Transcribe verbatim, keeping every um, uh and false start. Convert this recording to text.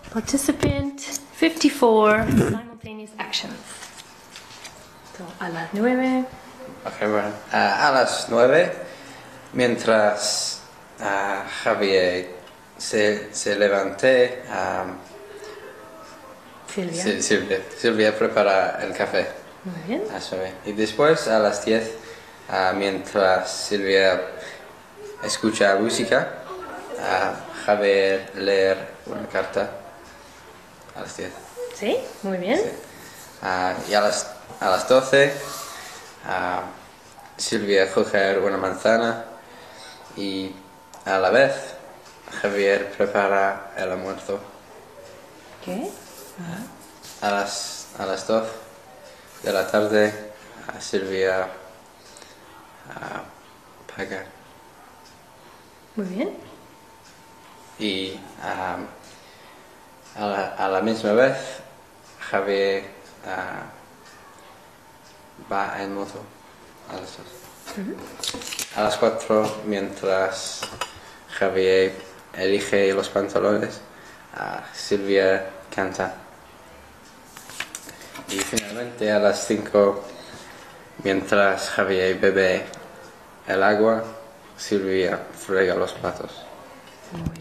Participant fifty-four, simultaneous actions. So, a las nueve. Ok, bueno. Ah, a las nueve, mientras ah, Javier se, se levanté, ah, Silvia. Sil- Silvia, Silvia prepara el café. Muy bien. A su vez. Y después a las diez, ah, mientras Silvia escucha música, ah, Javier leer una carta a las diez. Sí, muy bien. Sí. Ah, y a las, a las doce, ah, Silvia coger una manzana y a la vez Javier prepara el almuerzo. ¿Qué? A las, a las dos de la tarde, ah, Silvia ah, paga. Muy bien. Y ah, a, la, a la misma vez Javier ah, va en moto a las dos. A las cuatro, mientras Javier elige los pantalones, ah, Silvia canta. Y finalmente a las cinco, mientras Javier bebe el agua, Silvia frega los platos. Muy